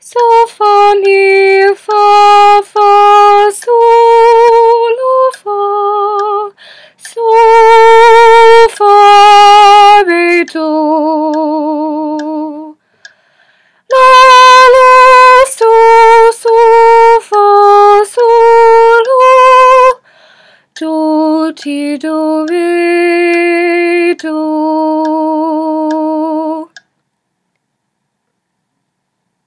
So fa mi fa fa sol fa so fa re do la la so so fa sol do ti do re do.